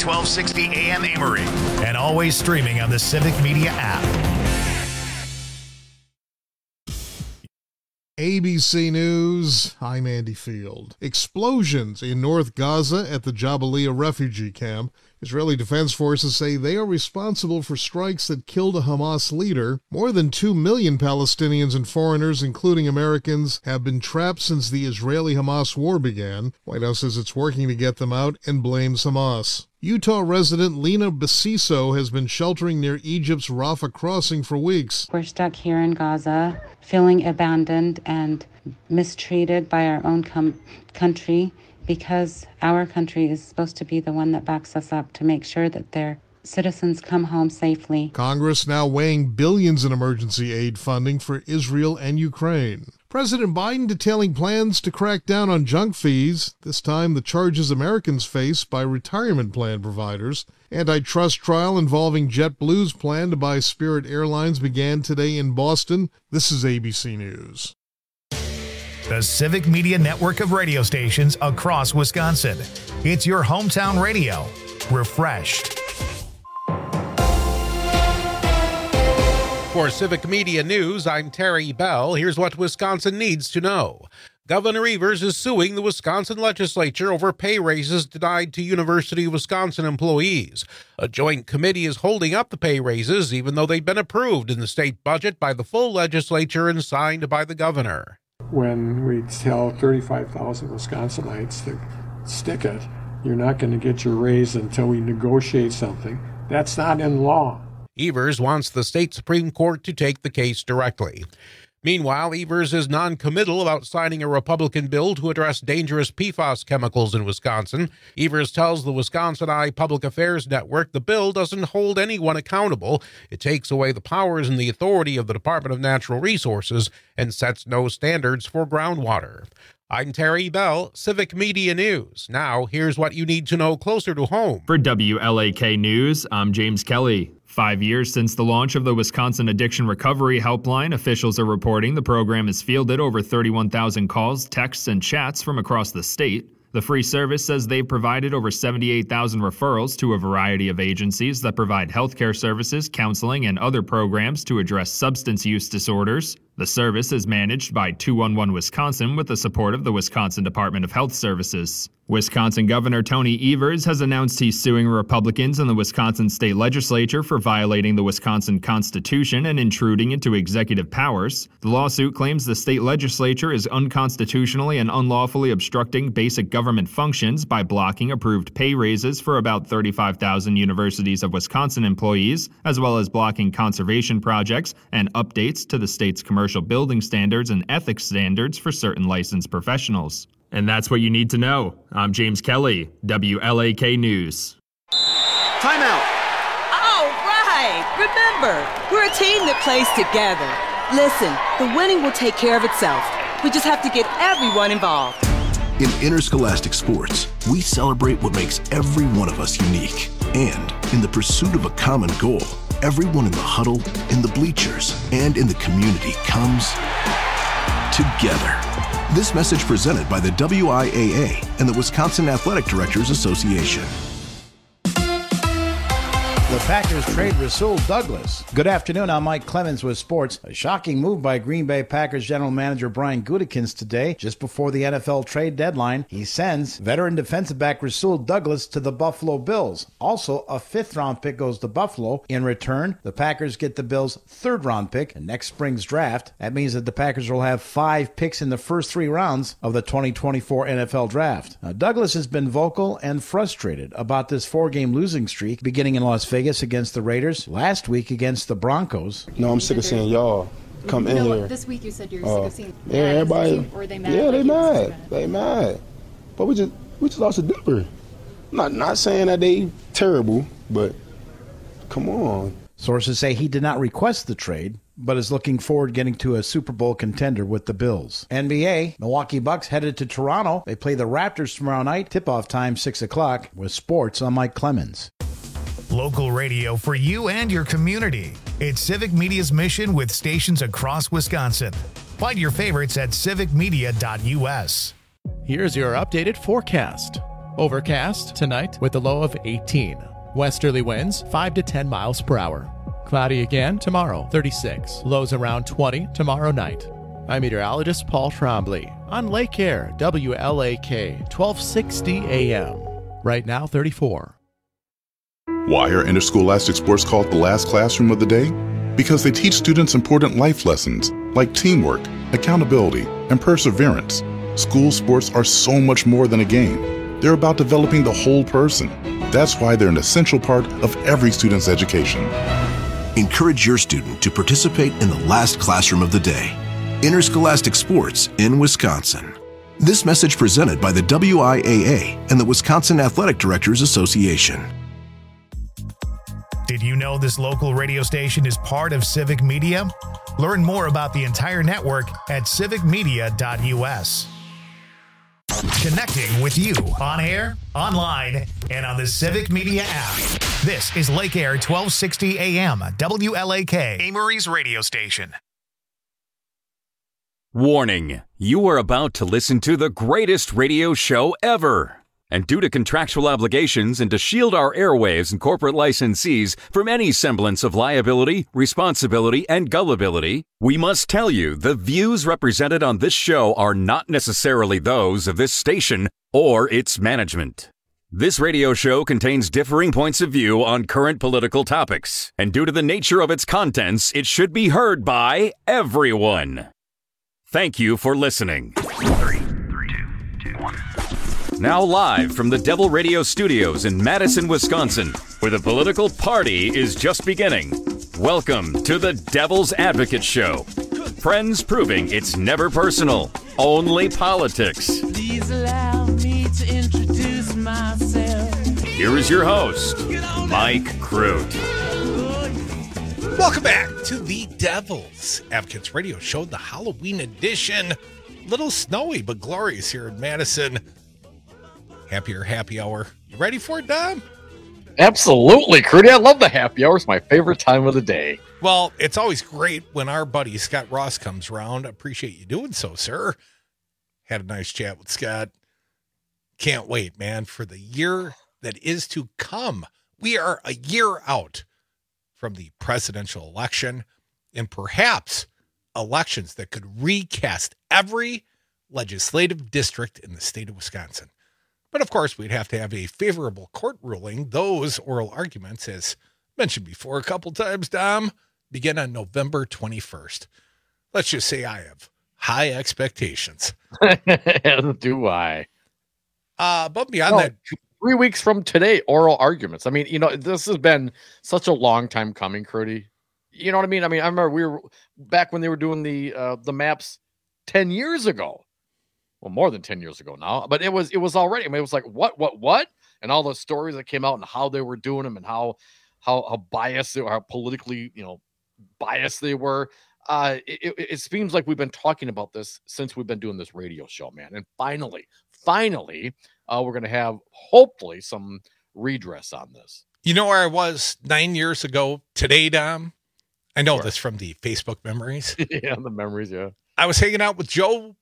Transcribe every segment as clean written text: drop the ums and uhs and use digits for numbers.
1260 AM Amory. And always streaming on the Civic Media app. ABC News, I'm Andy Field. Explosions in North Gaza at the Jabalia refugee camp. Israeli Defense Forces say they are responsible for strikes that killed a Hamas leader. More than 2 million Palestinians and foreigners, including Americans, have been trapped since the Israeli-Hamas war began. White House says it's working to get them out and blames Hamas. Utah resident Lena Basiso has been sheltering near Egypt's Rafah crossing for weeks. We're stuck here in Gaza, feeling abandoned and mistreated by our own country, because our country is supposed to be the one that backs us up to make sure that their citizens come home safely. Congress now weighing billions in emergency aid funding for Israel and Ukraine. President Biden detailing plans to crack down on junk fees, this time the charges Americans face by retirement plan providers. Antitrust trial involving JetBlue's plan to buy Spirit Airlines began today in Boston. This is ABC News. The Civic Media network of radio stations across Wisconsin. It's your hometown radio. Refreshed. For Civic Media News, I'm Terry Bell. Here's what Wisconsin needs to know. Governor Evers is suing the Wisconsin legislature over pay raises denied to University of Wisconsin employees. A joint committee is holding up the pay raises, even though they've been approved in the state budget by the full legislature and signed by the governor. When we tell 35,000 Wisconsinites to stick it, you're not going to get your raise until we negotiate something. That's not in law. Evers wants the state Supreme Court to take the case directly. Meanwhile, Evers is non-committal about signing a Republican bill to address dangerous PFAS chemicals in Wisconsin. Evers tells the Wisconsin Eye Public Affairs Network the bill doesn't hold anyone accountable. It takes away the powers and the authority of the Department of Natural Resources and sets no standards for groundwater. I'm Terry Bell, Civic Media News. Now, here's what you need to know closer to home. For WLAK News, I'm James Kelly. 5 years since the launch of the Wisconsin Addiction Recovery Helpline, officials are reporting the program has fielded over 31,000 calls, texts, and chats from across the state. The free service says they've provided over 78,000 referrals to a variety of agencies that provide healthcare services, counseling, and other programs to address substance use disorders. The service is managed by 211 Wisconsin with the support of the Wisconsin Department of Health Services. Wisconsin Governor Tony Evers has announced he's suing Republicans in the Wisconsin state legislature for violating the Wisconsin Constitution and intruding into executive powers. The lawsuit claims the state legislature is unconstitutionally and unlawfully obstructing basic government functions by blocking approved pay raises for about 35,000 Universities of Wisconsin employees, as well as blocking conservation projects and updates to the state's commercial building standards and ethics standards for certain licensed professionals. And that's what you need to know. I'm James Kelly, WLAK News. Timeout. All right. Remember, we're a team that plays together. Listen, the winning will take care of itself. We just have to get everyone involved. In interscholastic sports, we celebrate what makes every one of us unique. And in the pursuit of a common goal, everyone in the huddle, in the bleachers, and in the community comes together. This message presented by the WIAA and the Wisconsin Athletic Directors Association. The Packers trade Rasul Douglas. Good afternoon, I'm Mike Clemens with sports. A shocking move by Green Bay Packers general manager Brian Gutekunst today. Just before the NFL trade deadline, he sends veteran defensive back Rasul Douglas to the Buffalo Bills. Also, a fifth-round pick goes to Buffalo. In return, the Packers get the Bills' third-round pick in next spring's draft. That means that the Packers will have 5 picks in the first 3 rounds of the 2024 NFL draft. Now, Douglas has been vocal and frustrated about this 4-game losing streak beginning in Las Vegas against the Raiders, last week against the Broncos. No, I'm sick of seeing y'all come in here. This week you said you're sick of seeing everybody. Or are they mad? Yeah, they mad. They mad. But we just lost a Denver. Not saying that they terrible, but come on. Sources say he did not request the trade, but is looking forward to getting to a Super Bowl contender with the Bills. NBA, Milwaukee Bucks headed to Toronto. They play the Raptors tomorrow night. Tip-off time 6 o'clock. With sports, I'm Mike Clemens. Local radio for you and your community. It's Civic Media's mission with stations across Wisconsin. Find your favorites at civicmedia.us. Here's your updated forecast. Overcast tonight with a low of 18. Westerly winds 5 to 10 miles per hour. Cloudy again tomorrow, 36. Lows around 20 tomorrow night. I'm meteorologist Paul Trombley on Lake Air, WLAK, 1260 AM. Right now, 34. Why are interscholastic sports called the last classroom of the day? Because they teach students important life lessons like teamwork, accountability, and perseverance. School sports are so much more than a game. They're about developing the whole person. That's why they're an essential part of every student's education. Encourage your student to participate in the last classroom of the day. Interscholastic sports in Wisconsin. This message presented by the WIAA and the Wisconsin Athletic Directors Association. Did you know this local radio station is part of Civic Media? Learn more about the entire network at civicmedia.us. Connecting with you on air, online, and on the Civic Media app. This is Lake Air 1260 AM, WLAK, Amory's radio station. Warning, you are about to listen to the greatest radio show ever. And due to contractual obligations and to shield our airwaves and corporate licensees from any semblance of liability, responsibility, and gullibility, we must tell you the views represented on this show are not necessarily those of this station or its management. This radio show contains differing points of view on current political topics, and due to the nature of its contents, it should be heard by everyone. Thank you for listening. 3, 2, 1. Now live from the Devil Radio Studios in Madison, Wisconsin, where the political party is just beginning. Welcome to the Devil's Advocate Show. Friends proving it's never personal, only politics. Please allow me to introduce myself. Here is your host, Mike Crute. Welcome back to the Devil's Advocates Radio Show, the Halloween edition. Little snowy, but glorious here in Madison. Happy hour. You ready for it, Dom? Absolutely, Crudy. I love the happy hour. It's my favorite time of the day. Well, it's always great when our buddy Scott Ross comes around. I appreciate you doing so, sir. Had a nice chat with Scott. Can't wait, man, for the year that is to come. We are a year out from the presidential election and perhaps elections that could recast every legislative district in the state of Wisconsin. But of course, we'd have to have a favorable court ruling. Those oral arguments, as mentioned before a couple times, Dom, begin on November 21st. Let's just say I have high expectations. Do I? But beyond that, 3 weeks from today, oral arguments. I mean, this has been such a long time coming, Crudy. You know what I mean? I remember we were back when they were doing the maps 10 years ago. Well, more than 10 years ago now, but it was already, it was like, what? And all the stories that came out and how they were doing them and how biased they were, how politically, biased they were. It seems like we've been talking about this since we've been doing this radio show, man. And finally, we're going to have hopefully some redress on this. You know where I was 9 years ago today, Dom? I know this from the Facebook memories. Yeah, the memories, yeah. I was hanging out with Joe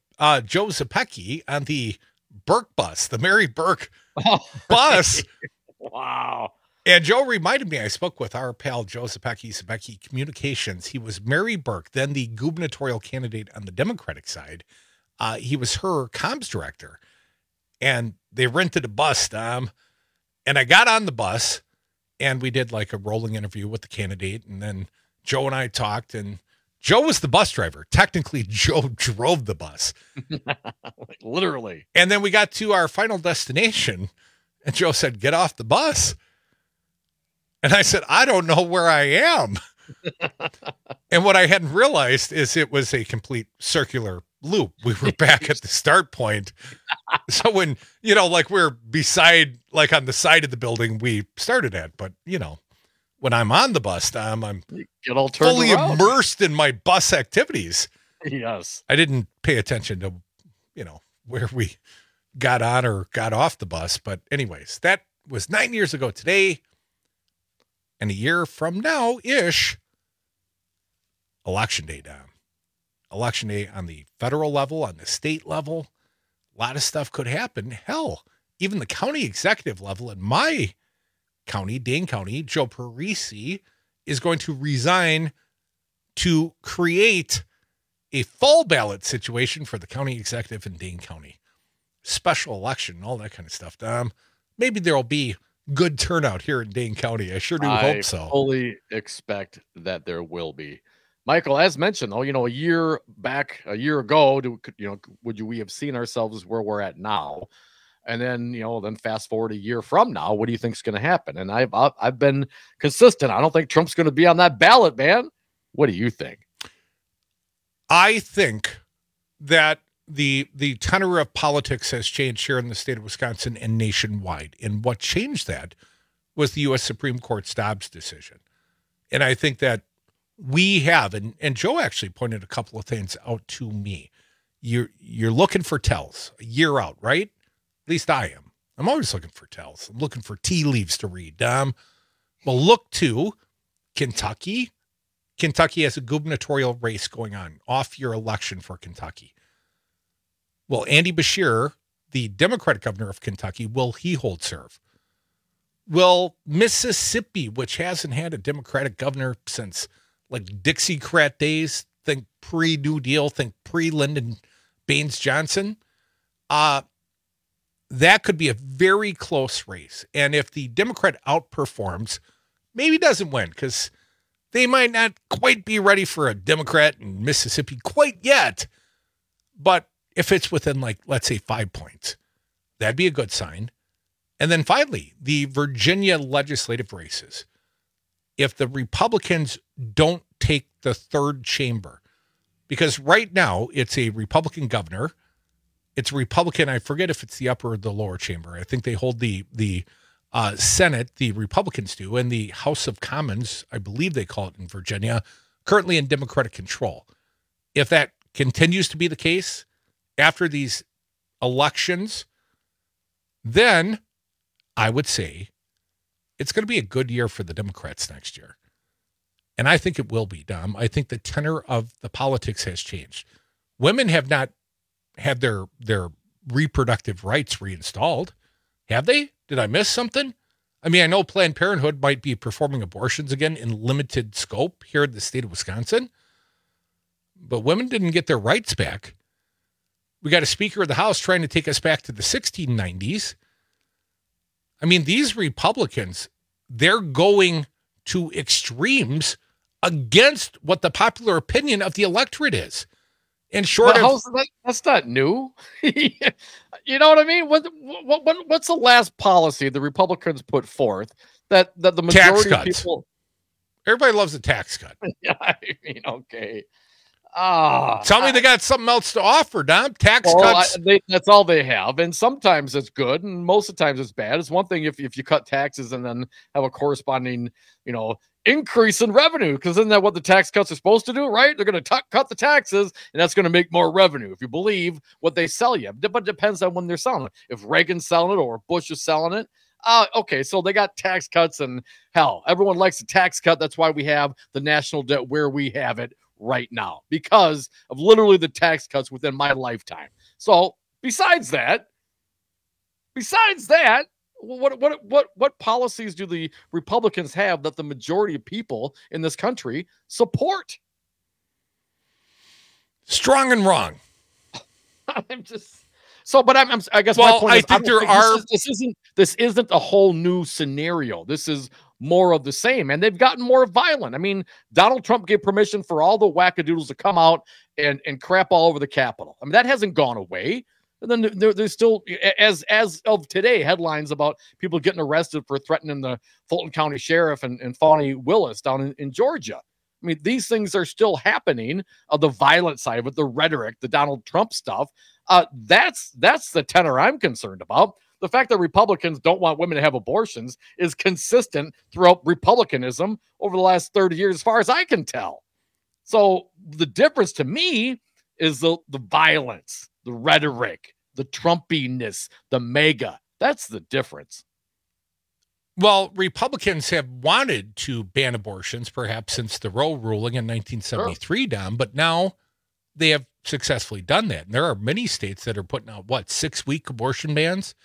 Zapecki on the Burke bus, the Mary Burke bus. Wow. And Joe reminded me, I spoke with our pal Joe Zapecki Communications. He was Mary Burke, then the gubernatorial candidate on the Democratic side. He was her comms director. And they rented a bus, Dom. And I got on the bus, and we did like a rolling interview with the candidate. And then Joe and I talked, and Joe was the bus driver. Technically, Joe drove the bus. Literally. And then we got to our final destination, and Joe said, "Get off the bus." And I said, "I don't know where I am." And what I hadn't realized is it was a complete circular loop. We were back at the start point. So when, we're beside, like on the side of the building we started at, but, when I'm on the bus, I'm get all fully around. Immersed in my bus activities. Yes. I didn't pay attention to, where we got on or got off the bus. But anyways, that was 9 years ago today. And a year from now-ish, Election Day, Dom. Election Day on the federal level, on the state level. A lot of stuff could happen. Hell, even the county executive level in my county, Dane County, Joe Parisi is going to resign to create a full ballot situation for the county executive in Dane County. Special election, all that kind of stuff. Maybe there'll be good turnout here in Dane County. I sure do hope so. I fully expect that there will be. Michael, as mentioned, though, a year ago, would we have seen ourselves where we're at now? And then, then fast forward a year from now, what do you think is going to happen? And I've been consistent. I don't think Trump's going to be on that ballot, man. What do you think? I think that the tenor of politics has changed here in the state of Wisconsin and nationwide. And what changed that was the U.S. Supreme Court's Dobbs decision. And I think that we have, and Joe actually pointed a couple of things out to me. You're looking for tells a year out, right? At least I am. I'm always looking for tells. I'm looking for tea leaves to read. Well, look to Kentucky. Kentucky has a gubernatorial race going on, off-year election for Kentucky. Well, Andy Beshear, the Democratic governor of Kentucky, will he hold serve? Will Mississippi, which hasn't had a Democratic governor since like Dixiecrat days, think pre-New Deal, think pre-Lyndon Baines Johnson, that could be a very close race. And if the Democrat outperforms, maybe doesn't win, because they might not quite be ready for a Democrat in Mississippi quite yet. But if it's within, like, let's say 5 points, that'd be a good sign. And then finally, the Virginia legislative races. If the Republicans don't take the third chamber, because right now it's a Republican governor, it's a Republican, I forget if it's the upper or the lower chamber. I think they hold the Senate, the Republicans do, and the House of Commons, I believe they call it in Virginia, currently in Democratic control. If that continues to be the case after these elections, then I would say it's going to be a good year for the Democrats next year. And I think it will be, Dom. I think the tenor of the politics has changed. Women have not had their reproductive rights reinstalled. Have they? Did I miss something? I mean, I know Planned Parenthood might be performing abortions again in limited scope here in the state of Wisconsin, but women didn't get their rights back. We got a Speaker of the House trying to take us back to the 1690s. I mean, these Republicans, they're going to extremes against what the popular opinion of the electorate is. And short of that's not new. You know what I mean? What's the last policy the Republicans put forth that the majority of people? Everybody loves a tax cut. Yeah, I mean, okay. Tell me they got something else to offer, Dom. Tax cuts. That's all they have. And sometimes it's good, and most of the times it's bad. It's one thing if you cut taxes and then have a corresponding, increase in revenue, because isn't that what the tax cuts are supposed to do, right? They're going to cut the taxes, and that's going to make more revenue if you believe what they sell you. But it depends on when they're selling it. If Reagan's selling it or Bush is selling it, okay, so they got tax cuts, and hell, everyone likes a tax cut. That's why we have the national debt where we have it right now, because of literally the tax cuts within my lifetime. So besides that, what policies do the Republicans have that the majority of people in this country support? Strong and wrong. I'm just so, but I guess well, my point I is, think there are. This isn't a whole new scenario. This is more of the same, and they've gotten more violent. I mean, Donald Trump gave permission for all the wackadoodles to come out and crap all over the Capitol. I mean, that hasn't gone away. And then there's still, as of today, headlines about people getting arrested for threatening the Fulton County Sheriff and Fani Willis down in Georgia. I mean, these things are still happening. The violent side of it, the rhetoric, the Donald Trump stuff. That's the tenor I'm concerned about. The fact that Republicans don't want women to have abortions is consistent throughout Republicanism over the last 30 years, as far as I can tell. So the difference to me is the violence, the rhetoric, the Trumpiness, the mega. That's the difference. Well, Republicans have wanted to ban abortions, perhaps since the Roe ruling in 1973, Dom, but now they have successfully done that. And there are many states that are putting out, 6-week abortion bans?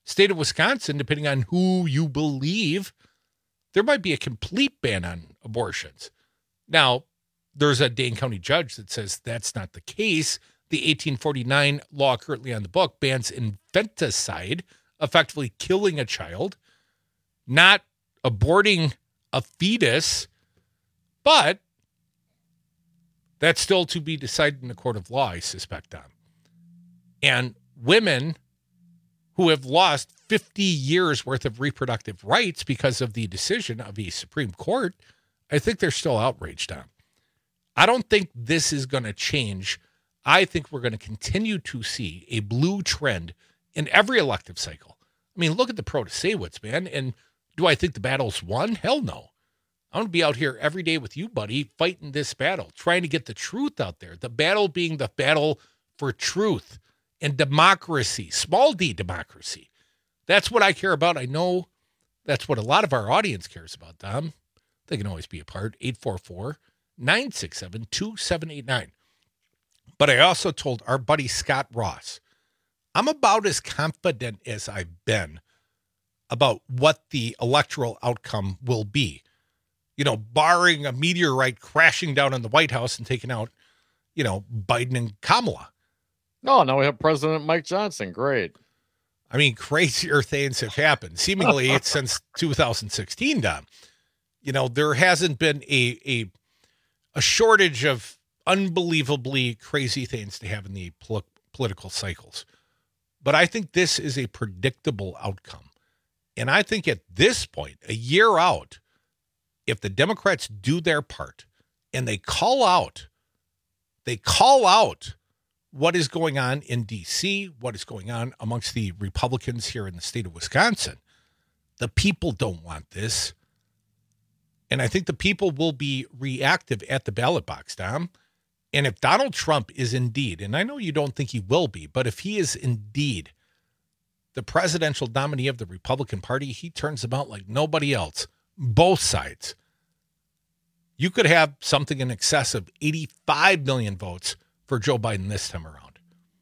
State of Wisconsin, depending on who you believe, there might be a complete ban on abortions. Now, there's a Dane County judge that says that's not the case. The 1849 law currently on the book bans infanticide, effectively killing a child, not aborting a fetus, but that's still to be decided in a court of law, I suspect, Dom. And women who have lost 50 years worth of reproductive rights because of the decision of a Supreme Court, I think they're still outraged, Dom. I don't think this is going to change. I think we're going to continue to see a blue trend in every elective cycle. I mean, look at the Protasewicz, man. And do I think the battle's won? Hell no. I want to be out here every day with you, buddy, fighting this battle, trying to get the truth out there. The battle being the battle for truth and democracy, small d democracy. That's what I care about. I know that's what a lot of our audience cares about, Dom. They can always be a part. 844-967-2789. But I also told our buddy Scott Ross, I'm about as confident as I've been about what the electoral outcome will be. You know, barring a meteorite crashing down on the White House and taking out, Biden and Kamala. No, now we have President Mike Johnson. Great. I mean, crazier things have happened. Seemingly it's since 2016, Dom. There hasn't been a shortage of unbelievably crazy things to have in the political cycles. But I think this is a predictable outcome. And I think at this point, a year out, if the Democrats do their part and they call out what is going on in D.C., what is going on amongst the Republicans here in the state of Wisconsin, the people don't want this. And I think the people will be reactive at the ballot box, Dom. And if Donald Trump is indeed, and I know you don't think he will be, but if he is indeed the presidential nominee of the Republican Party, he turns them out like nobody else. Both sides. You could have something in excess of 85 million votes for Joe Biden this time around.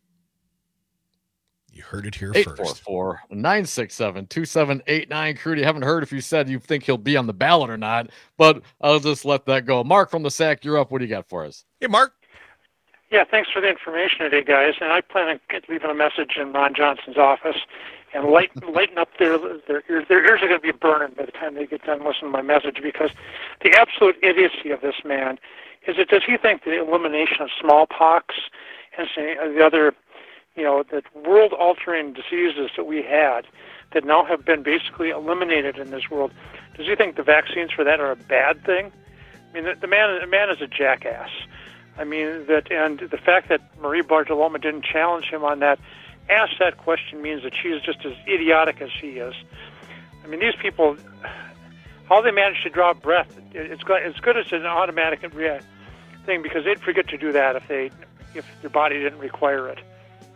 You heard it here first. 844-967-2789. Crudy, haven't heard if you said you think he'll be on the ballot or not, but I'll just let that go. Mark from the SAC, you're up. What do you got for us? Hey, Mark. Yeah, thanks for the information today, guys. And I plan on leaving a message in Ron Johnson's office and lighten up their ears are going to be burning by the time they get done listening to my message, because the absolute idiocy of this man is that does he think the elimination of smallpox and the other, the world-altering diseases that we had that now have been basically eliminated in this world, does he think the vaccines for that are a bad thing? I mean, the man is a jackass. I mean, and the fact that Marie Bartiromo didn't challenge him on that, ask that question means that she is just as idiotic as he is. I mean, these people, how they manage to draw breath, it's good as an automatic thing, because they'd forget to do that if their body didn't require it.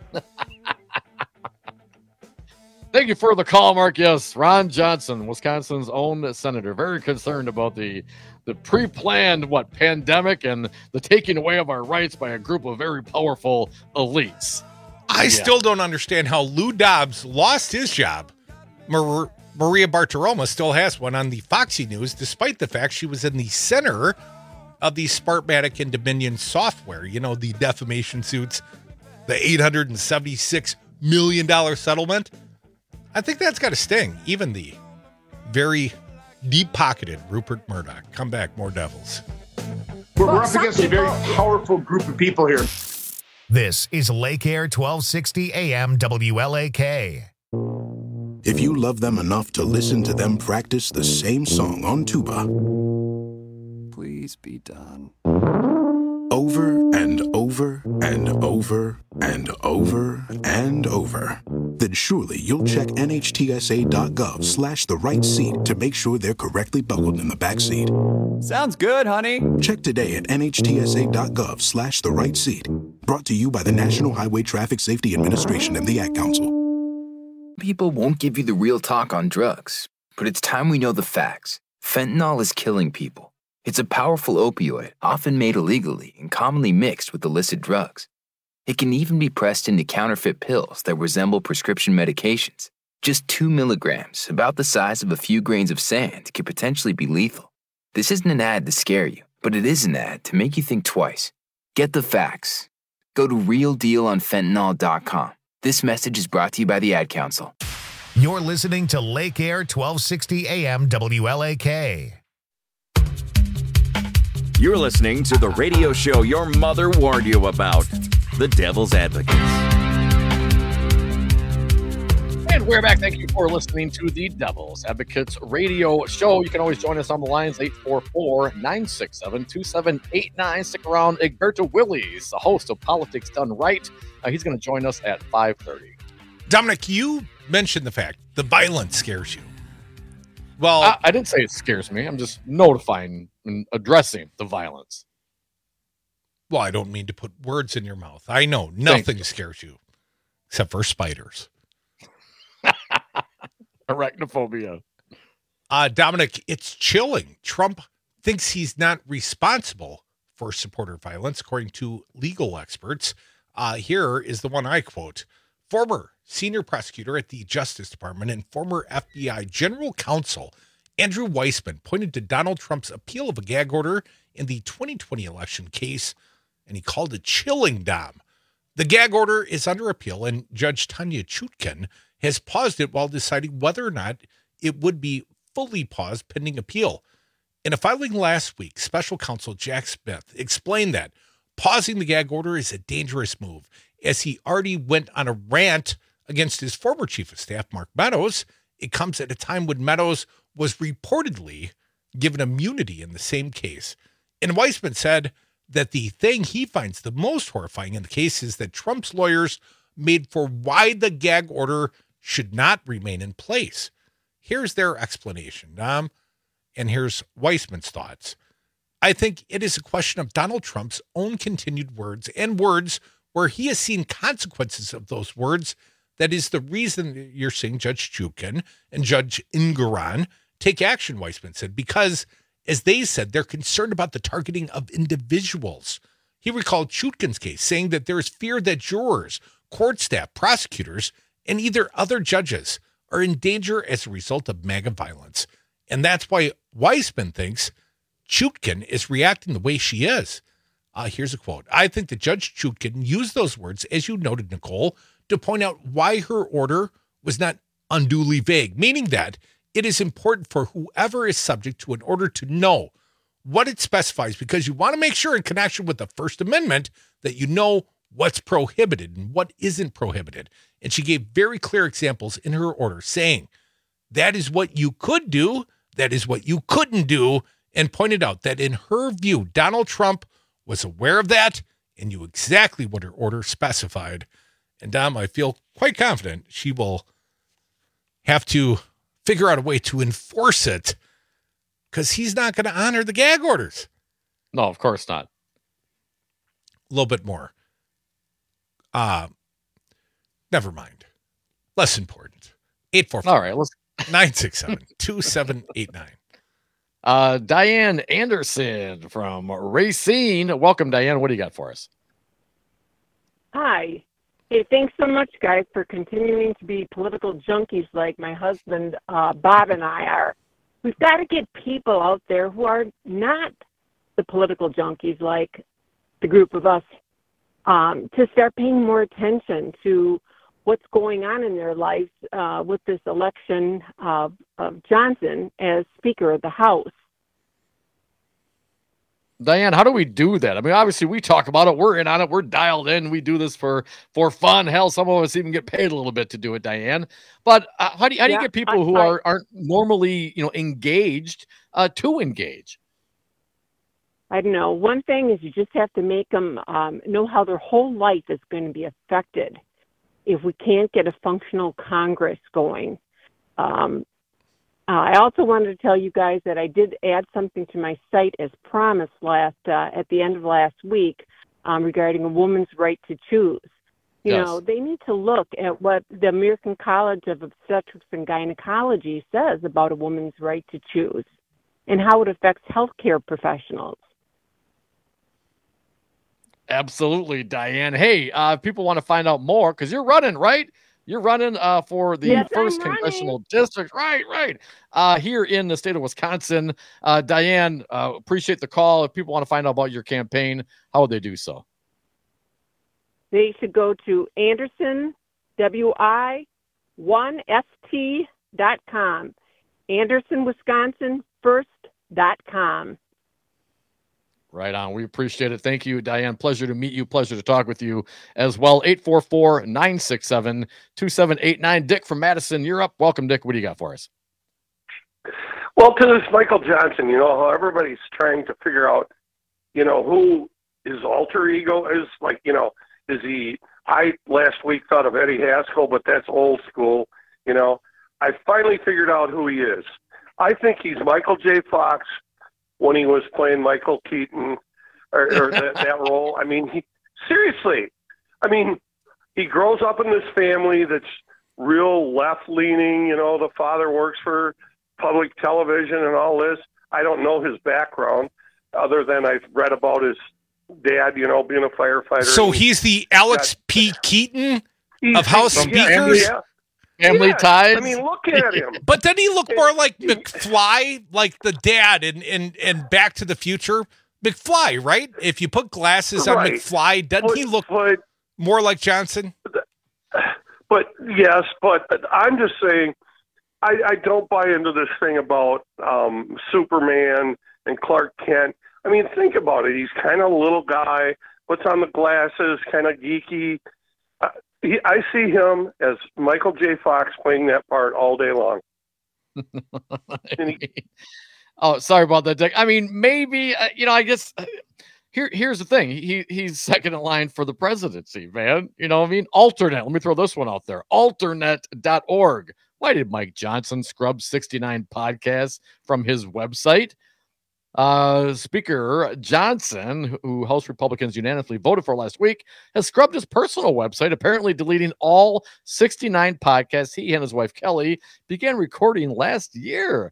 Thank you for the call, Mark. Yes, Ron Johnson, Wisconsin's own senator, very concerned about the pre-planned pandemic and the taking away of our rights by a group of very powerful elites. I still don't understand how Lou Dobbs lost his job. Maria Bartiromo still has one on the Foxy News, despite the fact she was in the center of the Smartmatic and Dominion software. The defamation suits, the $876 million settlement. I think that's got to sting. Even the very deep-pocketed Rupert Murdoch. Come back, more devils. We're up against a very powerful group of people here. This is Lake Air 1260 AM WLAK. If you love them enough to listen to them practice the same song on tuba, please be done. Over and over and over and over and over, then surely you'll check NHTSA.gov/the right seat to make sure they're correctly buckled in the back seat. Sounds good, honey. Check today at NHTSA.gov/the right seat. Brought to you by the National Highway Traffic Safety Administration and the Ad Council. People won't give you the real talk on drugs, but it's time we know the facts. Fentanyl is killing people. It's a powerful opioid, often made illegally and commonly mixed with illicit drugs. It can even be pressed into counterfeit pills that resemble prescription medications. Just 2 milligrams, about the size of a few grains of sand, could potentially be lethal. This isn't an ad to scare you, but it is an ad to make you think twice. Get the facts. Go to realdealonfentanyl.com. This message is brought to you by the Ad Council. You're listening to Lake Air 1260 AM WLAK. You're listening to the radio show your mother warned you about, The Devil's Advocates. And we're back. Thank you for listening to the Devil's Advocates radio show. You can always join us on the lines, 844-967-2789. Stick around. Egberto Willies, the host of Politics Done Right. He's going to join us at 5:30. Dominic, you mentioned the fact the violence scares you. Well, I didn't say it scares me. I'm just notifying and addressing the violence. Well, I don't mean to put words in your mouth. I know nothing scares you except for spiders. Arachnophobia. Dominic, it's chilling. Trump thinks he's not responsible for supporter violence, according to legal experts. Here is the one I quote. Former senior prosecutor at the Justice Department and former FBI General Counsel Andrew Weissman pointed to Donald Trump's appeal of a gag order in the 2020 election case, and he called it chilling, Dom. The gag order is under appeal, and Judge Tanya Chutkan has paused it while deciding whether or not it would be fully paused pending appeal. In a filing last week, special counsel Jack Smith explained that pausing the gag order is a dangerous move, as he already went on a rant against his former chief of staff, Mark Meadows. It comes at a time when Meadows was reportedly given immunity in the same case. And Weissman said that the thing he finds the most horrifying in the case is that Trump's lawyers made for why the gag order should not remain in place. Here's their explanation, Dom, and here's Weissman's thoughts. I think it is a question of Donald Trump's own continued words and words where he has seen consequences of those words. That is the reason you're seeing Judge Chutkan and Judge Engoron take action, Weissman said, because, as they said, they're concerned about the targeting of individuals. He recalled Chutkan's case, saying that there is fear that jurors, court staff, prosecutors, and either other judges are in danger as a result of MAGA violence. And that's why Weissman thinks Chutkan is reacting the way she is. Here's a quote. I think that Judge Chutkan used those words, as you noted, Nicole, to point out why her order was not unduly vague, meaning that it is important for whoever is subject to an order to know what it specifies, because you want to make sure in connection with the First Amendment that you know what's prohibited and what isn't prohibited. And she gave very clear examples in her order saying that is what you could do, that is what you couldn't do, and pointed out that in her view, Donald Trump was aware of that and knew exactly what her order specified. And Dom, I feel quite confident she will have to figure out a way to enforce it, because he's not going to honor the gag orders. No, of course not. A little bit more. Never mind. Less important. 844. All right, let's 967-2789. Diane Anderson from Racine. Welcome, Diane. What do you got for us? Hi. Hey, thanks so much, guys, for continuing to be political junkies like my husband, Bob, and I are. We've got to get people out there who are not the political junkies like the group of us to start paying more attention to what's going on in their lives with this election of Johnson as Speaker of the House. Diane, how do we do that? I mean, obviously we talk about it. We're in on it. We're dialed in. We do this for fun. Hell, some of us even get paid a little bit to do it, Diane. But how do you get people who aren't normally, engaged to engage? I don't know. One thing is you just have to make them know how their whole life is going to be affected if we can't get a functional Congress going. I also wanted to tell you guys that I did add something to my site as promised at the end of last week regarding a woman's right to choose. You know, they need to look at what the American College of Obstetrics and Gynecology says about a woman's right to choose and how it affects healthcare professionals. Absolutely, Diane. Hey, if people want to find out more, because you're running, right? You're running for the Yes, first I'm running. congressional district. Right. Here in the state of Wisconsin. Diane, appreciate the call. If people want to find out about your campaign, how would they do so? They should go to AndersonWI1ST.com. AndersonWisconsinFirst.com. Right on. We appreciate it. Thank you, Diane. Pleasure to meet you. Pleasure to talk with you as well. 844-967-2789. Dick from Madison, you're up. Welcome, Dick. What do you got for us? Well, to this Michael Johnson, how everybody's trying to figure out, who his alter ego is. Like, is he, I last week thought of Eddie Haskell, but that's old school. I finally figured out who he is. I think he's Michael J. Fox when he was playing Michael Keaton or that role. I mean, he grows up in this family that's real left-leaning. The father works for public television and all this. I don't know his background other than I've read about his dad, being a firefighter. So he's the Alex P. Keaton of House Speakers? Family Ties. I mean, look at him. But doesn't he look more like McFly, like the dad in Back to the Future? McFly, right? If you put glasses on McFly, doesn't he look more like Johnson? But yes, but I'm just saying, I don't buy into this thing about Superman and Clark Kent. I mean, think about it. He's kind of a little guy, puts on the glasses, kind of geeky. I see him as Michael J. Fox playing that part all day long. Oh, sorry about that, Dick. I mean, maybe, I guess here's the thing. He's second in line for the presidency, man. Alternate. Let me throw this one out there. Alternate.org. Why did Mike Johnson scrub 69 podcasts from his website? Speaker Johnson, who House Republicans unanimously voted for last week, has scrubbed his personal website, apparently deleting all 69 podcasts he and his wife Kelly began recording last year.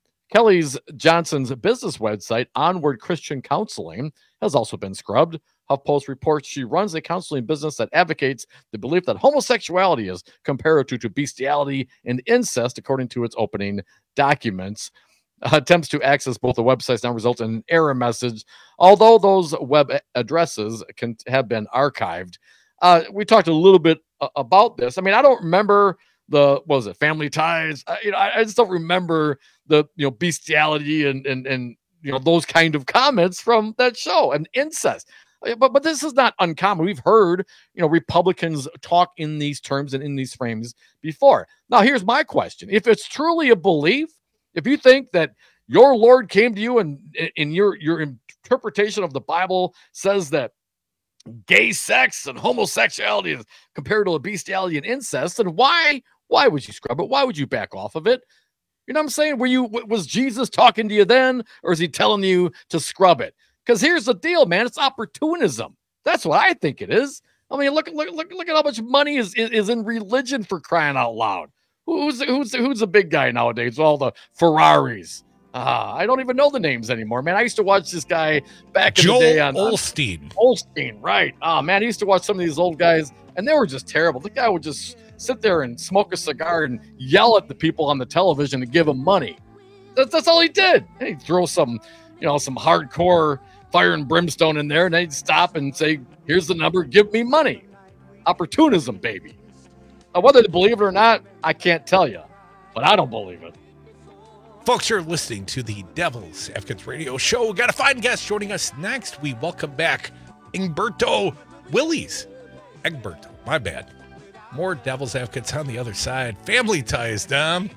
Johnson's business website, Onward Christian Counseling, has also been scrubbed. HuffPost reports she runs a counseling business that advocates the belief that homosexuality is comparative to bestiality and incest, according to its opening documents. Attempts to access both the websites now result in an error message, although those web addresses can have been archived. We talked a little bit about this. I mean, I don't remember Family Ties. I just don't remember the bestiality and those kind of comments from that show and incest. But this is not uncommon. We've heard Republicans talk in these terms and in these frames before. Now, here's my question: if it's truly a belief, if you think that your Lord came to you and in your interpretation of the Bible says that gay sex and homosexuality is compared to bestiality and incest, then why would you scrub it? Why would you back off of it? You know what I'm saying? Was Jesus talking to you then, or is he telling you to scrub it? Because here's the deal, man. It's opportunism. That's what I think it is. I mean, look at how much money is in religion, for crying out loud. Who's the big guy nowadays? All the Ferraris. I don't even know the names anymore, man. I used to watch this guy back in the day on Osteen. Osteen, right? Oh man, I used to watch some of these old guys, and they were just terrible. The guy would just sit there and smoke a cigar and yell at the people on the television to give them money. That's all he did. And he'd throw some hardcore fire and brimstone in there, and they'd stop and say, "Here's the number. Give me money." Opportunism, baby. Whether to believe it or not, I can't tell you, but I don't believe it. Folks, you're listening to the Devil's Advocates Radio Show. We got a fine guest joining us next. We welcome back Egberto Willies. Egberto, my bad. More Devil's Advocates on the other side. Family Ties, Dom.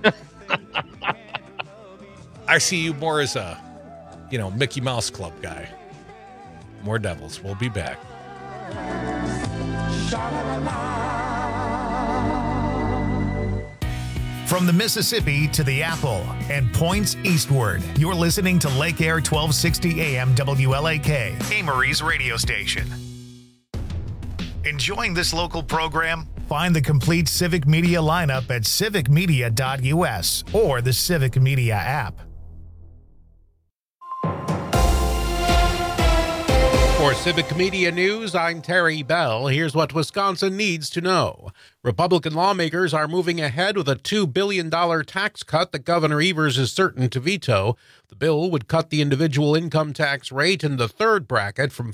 I see you more as a, Mickey Mouse Club guy. More Devils. We'll be back. From the Mississippi to the Apple and points eastward, you're listening to Lake Air 1260 AM WLAK, Amory's radio station. Enjoying this local program? Find the complete Civic Media lineup at civicmedia.us or the Civic Media app. For Civic Media News, I'm Terry Bell. Here's what Wisconsin needs to know. Republican lawmakers are moving ahead with a $2 billion tax cut that Governor Evers is certain to veto. The bill would cut the individual income tax rate in the third bracket from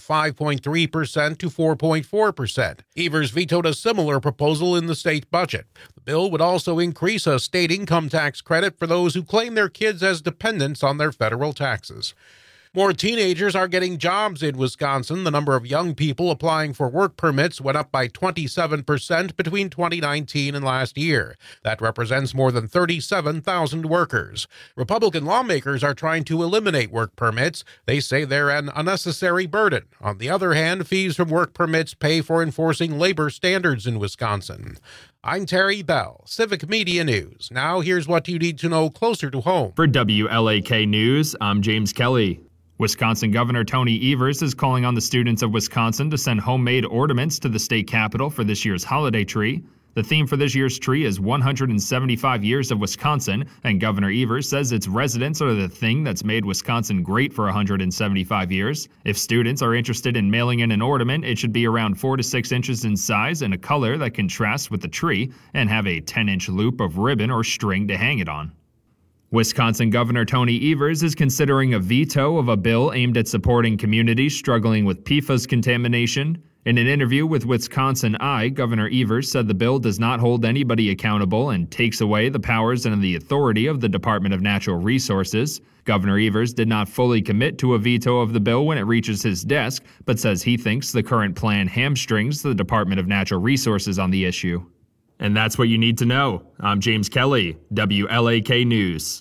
5.3% to 4.4%. Evers vetoed a similar proposal in the state budget. The bill would also increase a state income tax credit for those who claim their kids as dependents on their federal taxes. More teenagers are getting jobs in Wisconsin. The number of young people applying for work permits went up by 27% between 2019 and last year. That represents more than 37,000 workers. Republican lawmakers are trying to eliminate work permits. They say they're an unnecessary burden. On the other hand, fees from work permits pay for enforcing labor standards in Wisconsin. I'm Terry Bell, Civic Media News. Now here's what you need to know closer to home. For WLAK News, I'm James Kelly. Wisconsin Governor Tony Evers is calling on the students of Wisconsin to send homemade ornaments to the state capitol for this year's holiday tree. The theme for this year's tree is 175 years of Wisconsin, and Governor Evers says its residents are the thing that's made Wisconsin great for 175 years. If students are interested in mailing in an ornament, it should be around 4 to 6 inches in size and a color that contrasts with the tree, and have a 10-inch loop of ribbon or string to hang it on. Wisconsin Governor Tony Evers is considering a veto of a bill aimed at supporting communities struggling with PFAS contamination. In an interview with Wisconsin Eye, Governor Evers said the bill does not hold anybody accountable and takes away the powers and the authority of the Department of Natural Resources. Governor Evers did not fully commit to a veto of the bill when it reaches his desk, but says he thinks the current plan hamstrings the Department of Natural Resources on the issue. And that's what you need to know. I'm James Kelly, WLAK News.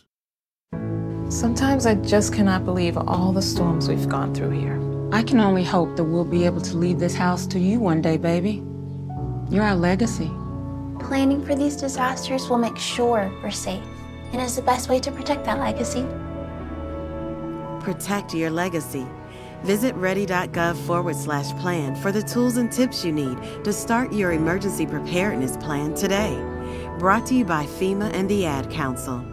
Sometimes I just cannot believe all the storms we've gone through here. I can only hope that we'll be able to leave this house to you one day, baby. You're our legacy. Planning for these disasters will make sure we're safe, and is the best way to protect that legacy. Protect your legacy. Visit ready.gov/plan for the tools and tips you need to start your emergency preparedness plan today. Brought to you by FEMA and the Ad Council.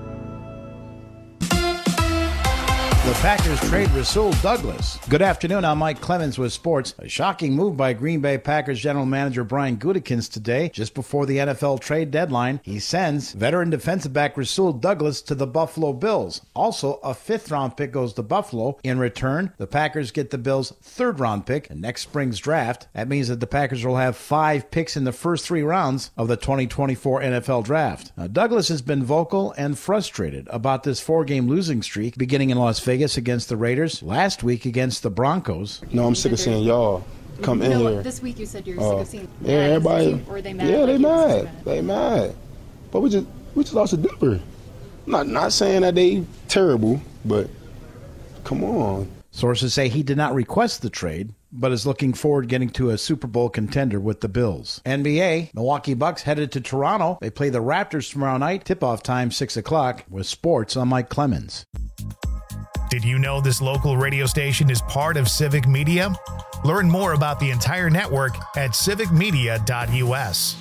The Packers trade Rasul Douglas. Good afternoon, I'm Mike Clemens with sports. A shocking move by Green Bay Packers general manager Brian Gutekunst today. Just before the NFL trade deadline, he sends veteran defensive back Rasul Douglas to the Buffalo Bills. Also, a 5th-round pick goes to Buffalo. In return, the Packers get the Bills' 3rd-round pick in next spring's draft. That means that the Packers will have 5 picks in the first 3 rounds of the 2024 NFL draft. Now, Douglas has been vocal and frustrated about this 4-game losing streak beginning in Las Vegas against the Raiders, last week against the Broncos. No, I'm sick of seeing y'all come in here. This week you said you're sick of seeing everybody. Or are they mad? Yeah, they mad. They mad. But we just lost to Denver. Not saying that they terrible, but come on. Sources say he did not request the trade, but is looking forward to getting to a Super Bowl contender with the Bills. NBA, Milwaukee Bucks headed to Toronto. They play the Raptors tomorrow night. Tip-off time 6 o'clock. With sports, I'm Mike Clemens. Did you know this local radio station is part of Civic Media? Learn more about the entire network at civicmedia.us.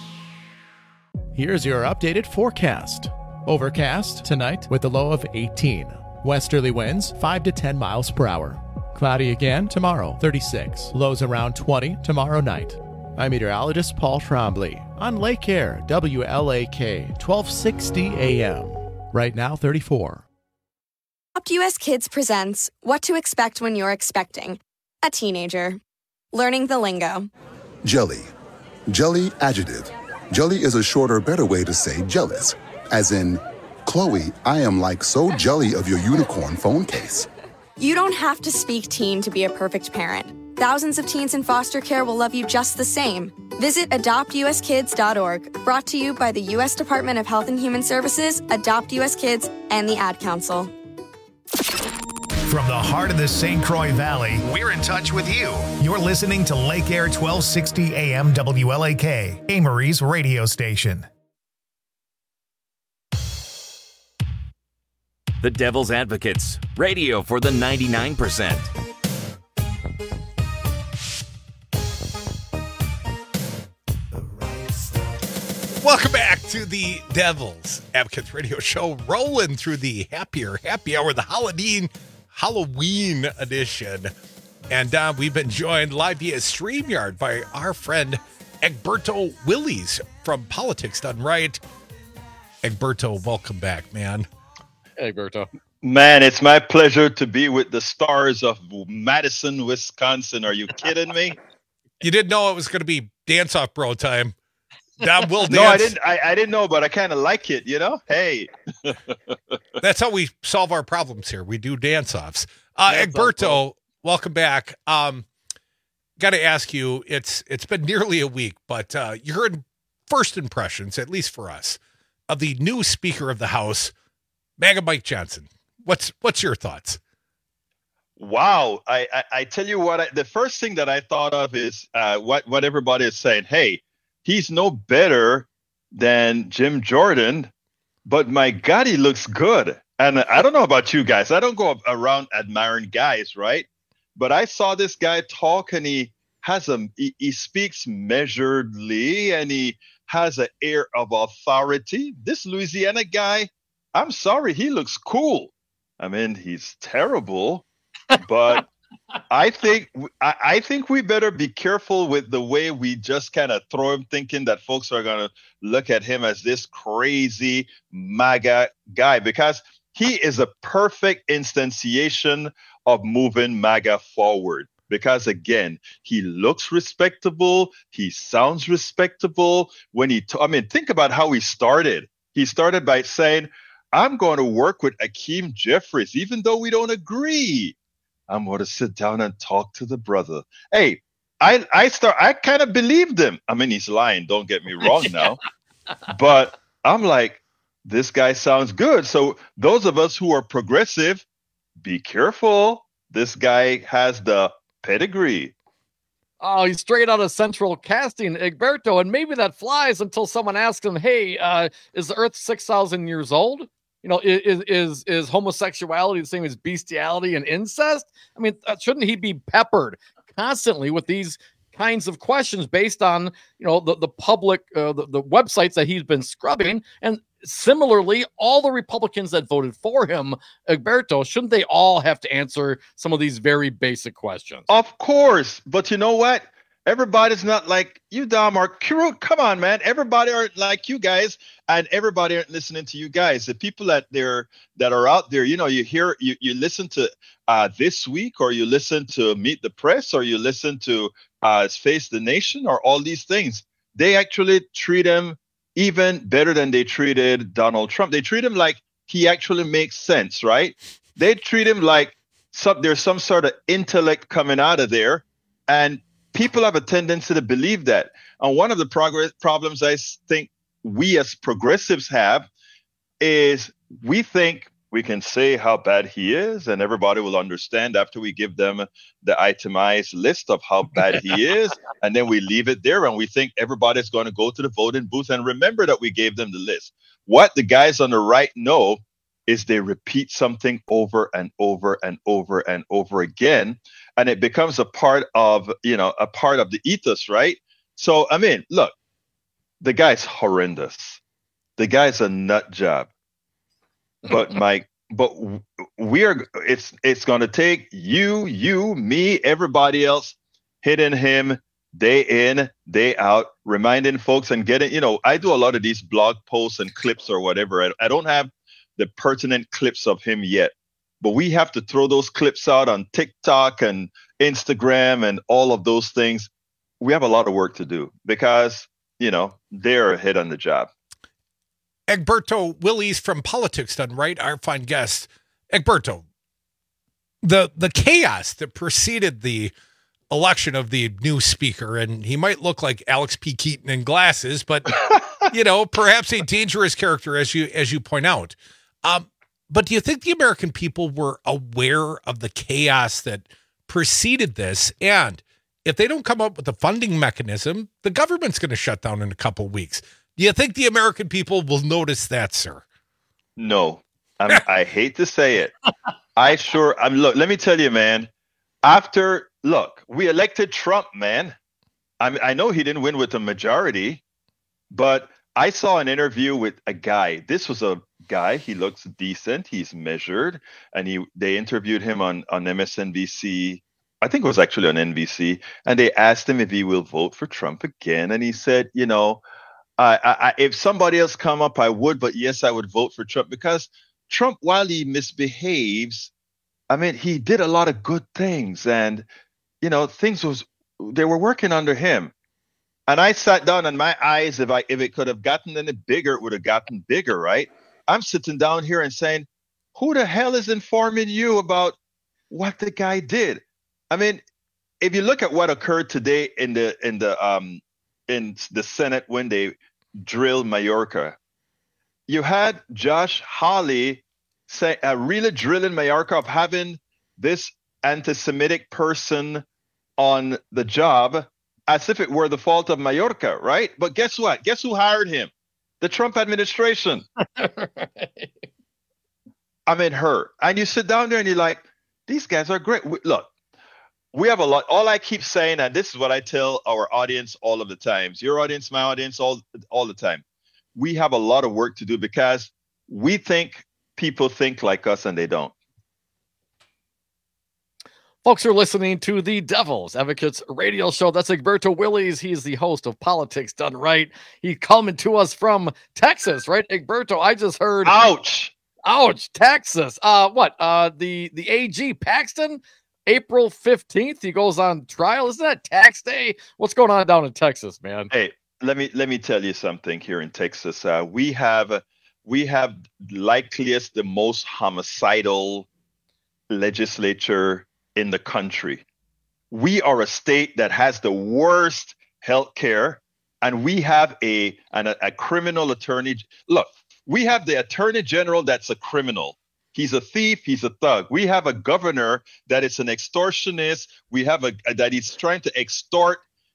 Here's your updated forecast. Overcast tonight with a low of 18. Westerly winds 5 to 10 miles per hour. Cloudy again tomorrow, 36. Lows around 20 tomorrow night. I'm meteorologist Paul Trombley on Lake Air, WLAK, 1260 AM. Right now, 34. Adopt US Kids presents What to Expect When You're Expecting a Teenager. Learning the lingo. Jelly. Jelly adjective. Jelly is a shorter, better way to say jealous. As in, Chloe, I am like so jelly of your unicorn phone case. You don't have to speak teen to be a perfect parent. Thousands of teens in foster care will love you just the same. Visit adoptuskids.org. Brought to you by the U.S. Department of Health and Human Services, Adopt US Kids, and the Ad Council. From the heart of the St. Croix Valley, we're in touch with you. You're listening to Lake Air 1260 AM WLAK, Amory's radio station. The Devil's Advocates, radio for the 99%. Welcome back to the Devil's Advocates radio show, rolling through the happy hour, the Halloween edition. And we've been joined live via StreamYard by our friend Egberto Willies from Politics Done Right. Egberto, welcome back, man. Hey, Egberto. Man, it's my pleasure to be with the stars of Madison, Wisconsin. Are you kidding me? You didn't know it was going to be dance-off bro time. Dom will dance. No, I didn't. I didn't know, but I kind of like it. You know, hey. That's how we solve our problems here. We do dance-offs. Egberto, welcome back. Got to ask you. It's been nearly a week, but you heard first impressions, at least for us, of the new Speaker of the House, MAGA Mike Johnson. What's your thoughts? Wow, I tell you what. The first thing that I thought of is what everybody is saying. Hey. He's no better than Jim Jordan, but my God, he looks good. And I don't know about you guys. I don't go around admiring guys, right? But I saw this guy talk, and he speaks measuredly, and he has an air of authority. This Louisiana guy, I'm sorry, he looks cool. I mean, he's terrible, but I think we better be careful with the way we just kind of throw him, thinking that folks are going to look at him as this crazy MAGA guy, because he is a perfect instantiation of moving MAGA forward. Because again, he looks respectable, he sounds respectable. Think about how he started. He started by saying, "I'm going to work with Hakeem Jeffries, even though we don't agree. I'm going to sit down and talk to the brother." Hey, I kind of believed him. I mean, he's lying. Don't get me wrong now. But I'm like, this guy sounds good. So those of us who are progressive, be careful. This guy has the pedigree. Oh, he's straight out of Central Casting, Egberto. And maybe that flies until someone asks him, hey, is the Earth 6,000 years old? You know, is homosexuality the same as bestiality and incest? I mean, shouldn't he be peppered constantly with these kinds of questions based on, you know, the public, the websites that he's been scrubbing? And similarly, all the Republicans that voted for him, Egberto, shouldn't they all have to answer some of these very basic questions? Of course. But you know what? Everybody's not like you, Dom, or Kirut. Come on, man. Everybody aren't like you guys, and everybody aren't listening to you guys. The people that are out there, you know, you listen to This Week, or you listen to Meet the Press, or you listen to Face the Nation, or all these things. They actually treat him even better than they treated Donald Trump. They treat him like he actually makes sense, right? They treat him like there's some sort of intellect coming out of there, and people have a tendency to believe that. And one of the problems I think we as progressives have is we think we can say how bad he is, and everybody will understand after we give them the itemized list of how bad he is, and then we leave it there, and we think everybody's going to go to the voting booth and remember that we gave them the list. What the guys on the right know is they repeat something over and over and over and over again, and it becomes a part of the ethos, right? So, I mean, look, the guy's horrendous. The guy's a nut job. But it's going to take you, me, everybody else hitting him day in, day out, reminding folks and getting, you know, I do a lot of these blog posts and clips or whatever. I don't have the pertinent clips of him yet, but we have to throw those clips out on TikTok and Instagram and all of those things. We have a lot of work to do because, you know, they're ahead on the job. Egberto Willies from Politics Done Right, our fine guest. Egberto, the chaos that preceded the election of the new speaker, and he might look like Alex P. Keaton in glasses, but you know, perhaps a dangerous character, as you point out. But do you think the American people were aware of the chaos that preceded this? And if they don't come up with a funding mechanism, the government's going to shut down in a couple of weeks. Do you think the American people will notice that, sir? No. I hate to say it. Look, let me tell you, man. We elected Trump, man. I know he didn't win with a majority, but I saw an interview with a guy. This was a guy. He looks decent. He's measured, and they interviewed him on MSNBC I think it was actually on NBC, and they asked him if he will vote for Trump again, and he said, if somebody else come up, I would, but yes, I would vote for Trump because Trump, while he misbehaves, I mean, he did a lot of good things, and they were working under him. And I sat down, and my eyes, if it could have gotten any bigger, it would have gotten bigger, right? I'm sitting down here and saying, who the hell is informing you about what the guy did? I mean, if you look at what occurred today in the Senate when they drilled Mayorkas, you had Josh Hawley really drilling Mayorkas of having this anti-Semitic person on the job as if it were the fault of Mayorkas, right? But guess what? Guess who hired him? The Trump administration. I mean, her. And you sit down there and you're like, these guys are great. Look. We have a lot. All I keep saying, and this is what I tell our audience all of the times, your audience, my audience, all the time. We have a lot of work to do because we think people think like us and they don't. Folks are listening to the Devil's Advocates radio show. That's Egberto Willies. He's the host of Politics Done Right. He's coming to us from Texas, right? Egberto, I just heard. Ouch, Texas. The AG Paxton? April 15th, he goes on trial. Isn't that tax day? What's going on down in Texas, man? Hey, let me tell you something here in Texas. We have likeliest the most homicidal legislature in the country. We are a state that has the worst health care, and we have a criminal attorney. Look, we have the attorney general that's a criminal. He's a thief. He's a thug. We have a governor that is an extortionist. We have that he's trying to extort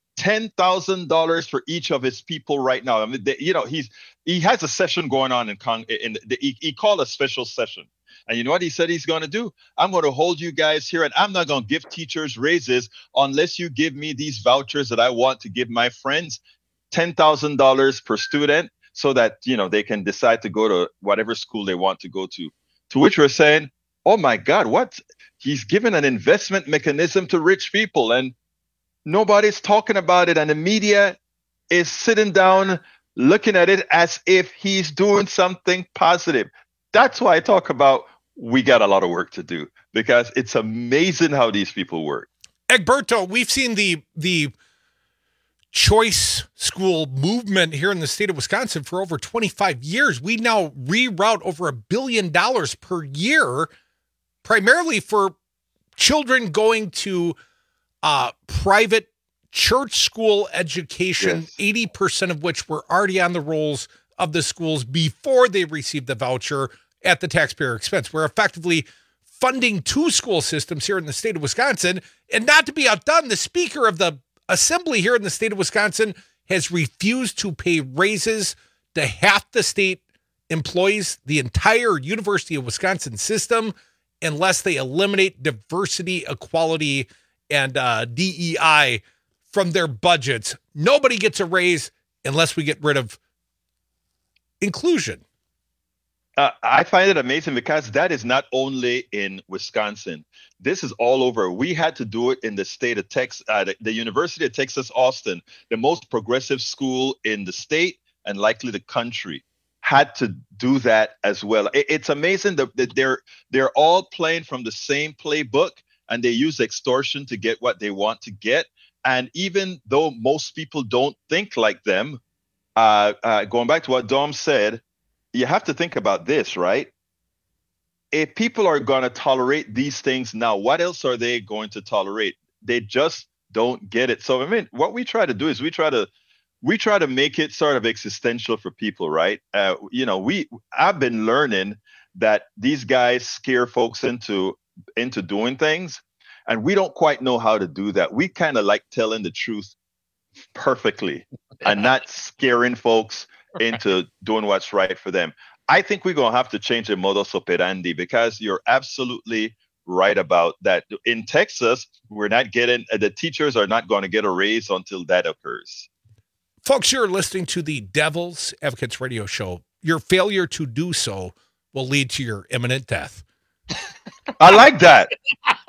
$10,000 for each of his people right now. I mean, he has a session going on he called a special session. And you know what he said he's going to do? I'm going to hold you guys here, and I'm not going to give teachers raises unless you give me these vouchers that I want to give my friends, $10,000 per student, so that they can decide to go to whatever school they want to go to. To which we're saying, oh my God, what? He's given an investment mechanism to rich people and nobody's talking about it. And the media is sitting down looking at it as if he's doing something positive. That's why I talk about we got a lot of work to do because it's amazing how these people work. Egberto, we've seen the choice school movement here in the state of Wisconsin for over 25 years. We now reroute over $1 billion per year, primarily for children going to private church school education, yes. 80% of which were already on the rolls of the schools before they received the voucher at the taxpayer expense. We're effectively funding two school systems here in the state of Wisconsin. And not to be outdone, the Speaker of the Assembly here in the state of Wisconsin has refused to pay raises to half the state employees, the entire University of Wisconsin system, unless they eliminate diversity, equality, and DEI from their budgets. Nobody gets a raise unless we get rid of inclusion. I find it amazing because that is not only in Wisconsin. This is all over. We had to do it in the state of Texas, the University of Texas, Austin, the most progressive school in the state and likely the country, had to do that as well. It's amazing that they're all playing from the same playbook and they use extortion to get what they want to get. And even though most people don't think like them, going back to what Dom said, you have to think about this, right? If people are going to tolerate these things now, what else are they going to tolerate? They just don't get it. So, I mean, what we try to do is we try to make it sort of existential for people, right? I've been learning that these guys scare folks into doing things, and we don't quite know how to do that. We kind of like telling the truth perfectly and not scaring folks into doing what's right for them. I think we're going to have to change the modus operandi because you're absolutely right about that. In Texas, the teachers are not going to get a raise until that occurs. Folks, you're listening to the Devil's Advocates radio show. Your failure to do so will lead to your imminent death. I like that.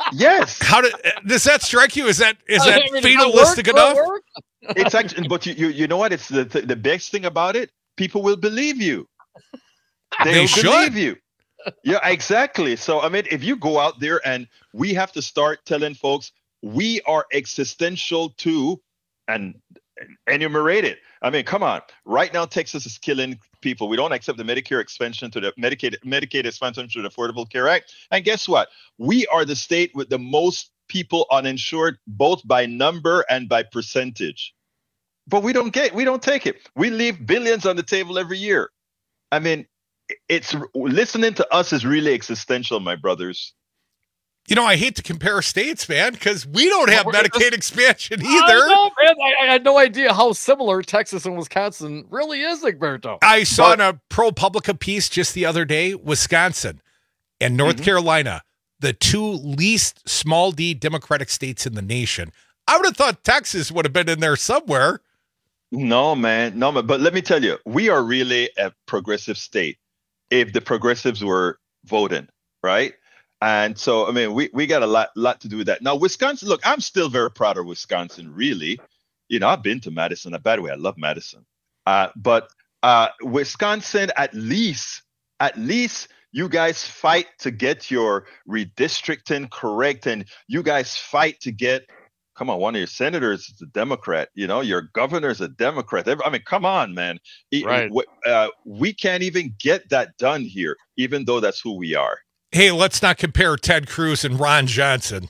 Yes. Does that strike you? Is that fatalistic enough? It's actually, but you know what? It's the best thing about it. People will believe you. They should believe you. Yeah, exactly. So I mean, if you go out there, and we have to start telling folks we are existential too, and enumerate it. I mean, come on. Right now, Texas is killing people. We don't accept the Medicare expansion to the Medicaid expansion to the Affordable Care Act. And guess what? We are the state with the most people uninsured, both by number and by percentage. But we don't take it. We leave billions on the table every year. I mean, it's listening to us is really existential, my brothers. You know, I hate to compare states, man, because we don't have Medicaid expansion either. I know, man. I had no idea how similar Texas and Wisconsin really is, Egberto. I saw in a ProPublica piece just the other day, Wisconsin and North Carolina, the two least small d Democratic states in the nation. I would have thought Texas would have been in there somewhere. No, man. But let me tell you, we are really a progressive state if the progressives were voting, right? And so, I mean, we got a lot to do with that. Now, Wisconsin, look, I'm still very proud of Wisconsin, really. You know, I've been to Madison. By the way, I love Madison. But Wisconsin, at least you guys fight to get your redistricting correct. And you guys fight to get, come on, one of your senators is a Democrat. You know, your governor's a Democrat. I mean, come on, man. Right. We can't even get that done here, even though that's who we are. Hey, let's not compare Ted Cruz and Ron Johnson.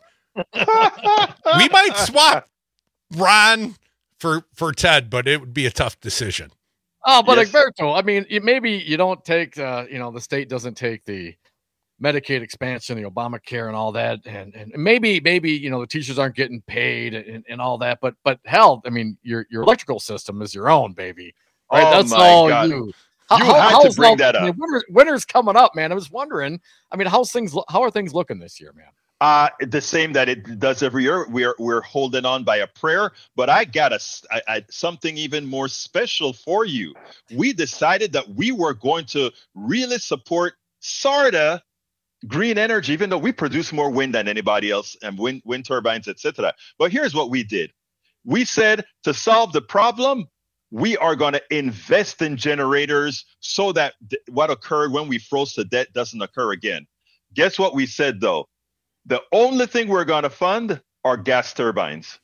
We might swap Ron for Ted, but it would be a tough decision. Oh, but yes. Egberto, I mean, maybe you don't take, the state doesn't take the Medicaid expansion, the Obamacare and all that. And maybe, the teachers aren't getting paid and all that. But hell, I mean, your electrical system is your own, baby. Right? Oh, that's my all God. you. You had to bring that up. Winter's coming up, man. I was wondering, I mean, how are things looking this year, man? The same that it does every year. We're holding on by a prayer, but I got something even more special for you. We decided that we were going to really support SARTA green energy, even though we produce more wind than anybody else and wind turbines, etc. But here's what we did. We said to solve the problem, we are going to invest in generators so that what occurred when we froze to death doesn't occur again. Guess what we said, though? The only thing we're going to fund are gas turbines.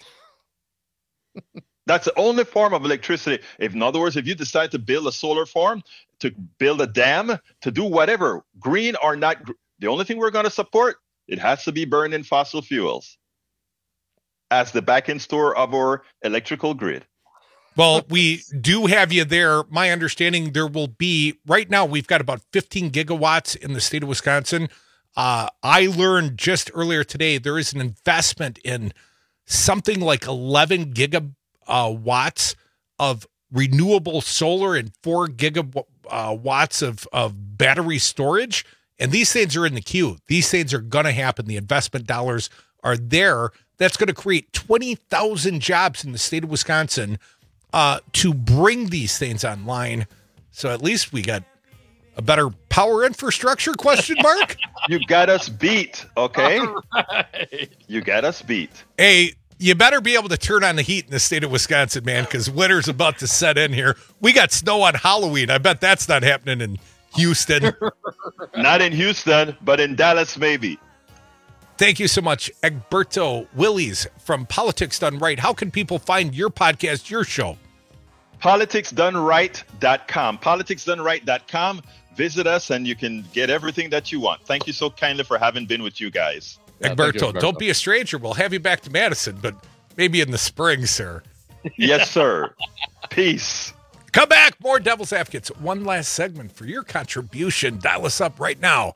That's the only form of electricity. In other words, if you decide to build a solar farm, to build a dam, to do whatever, green or not, the only thing we're going to support, it has to be burning fossil fuels as the back-end store of our electrical grid. Well, we do have you there. My understanding, there will be, right now, we've got about 15 gigawatts in the state of Wisconsin. I learned just earlier today, there is an investment in something like 11 gigawatts of renewable solar and 4 gigawatts of battery storage. And these things are in the queue. These things are going to happen. The investment dollars are there. That's going to create 20,000 jobs in the state of Wisconsin to bring these things online. So at least we got a better power infrastructure, question mark? You got us beat, okay? Right. You got us beat. Hey, you better be able to turn on the heat in the state of Wisconsin, man, because winter's about to set in here. We got snow on Halloween. I bet that's not happening in Houston. Not in Houston, but in Dallas, maybe. Thank you so much, Egberto Willies from Politics Done Right. How can people find your podcast, your show? PoliticsDoneRight.com. PoliticsDoneRight.com. Visit us and you can get everything that you want. Thank you so kindly for having been with you guys. Egberto, don't be a stranger. We'll have you back to Madison, but maybe in the spring, sir. Yes, sir. Peace. Come back. More Devil's Advocates. One last segment for your contribution. Dial us up right now.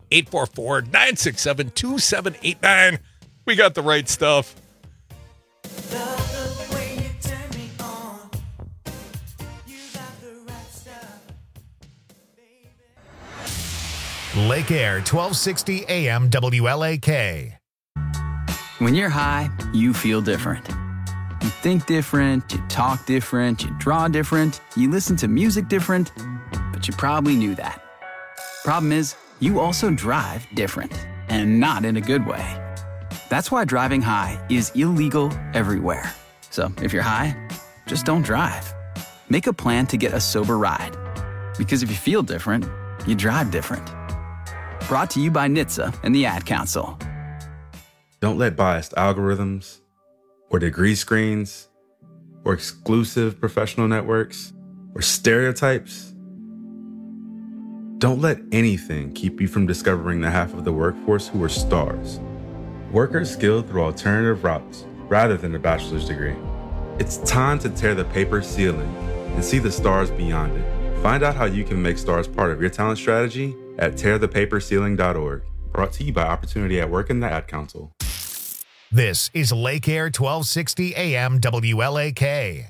844-967-2789. We got the right stuff. Lake Air 1260 AM WLAK. When you're high, you feel different. You think different, you talk different, you draw different, you listen to music different, but you probably knew that. Problem is, you also drive different, and not in a good way. That's why driving high is illegal everywhere. So if you're high, just don't drive. Make a plan to get a sober ride. Because if you feel different, you drive different. Brought to you by NHTSA and the Ad Council. Don't let biased algorithms or degree screens or exclusive professional networks or stereotypes. Don't let anything keep you from discovering the half of the workforce who are stars. Workers skilled through alternative routes rather than a bachelor's degree. It's time to tear the paper ceiling and see the stars beyond it. Find out how you can make stars part of your talent strategy at tearthepaperceiling.org. Brought to you by Opportunity at Work and the Ad Council. This is Lake Air 1260 AM WLAK.